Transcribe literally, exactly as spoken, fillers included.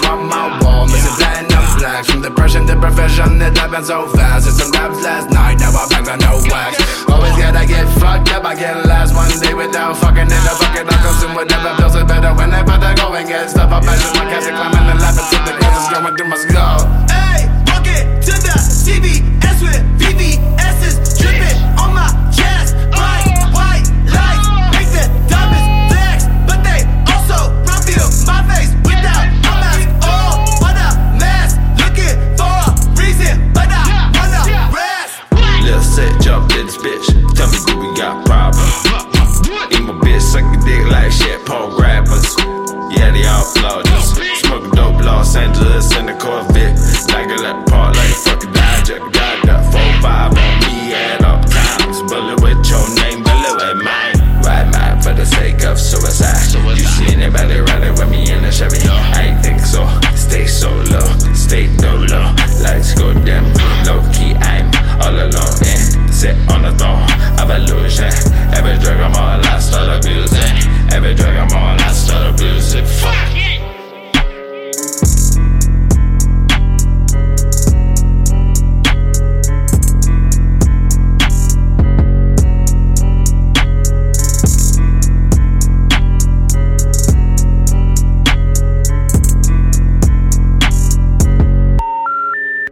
on my wall. Missing platinum plaques from depression to profession. It happened so fast. It's some raps last night, now I'm back to no wax. Always gotta get fucked up, I can't last one day without fucking in the bucket. I consume whatever feels it better whenever they go and get stuff. I passion my cash and climbing the ladder till the grass is going through my skull. Hey!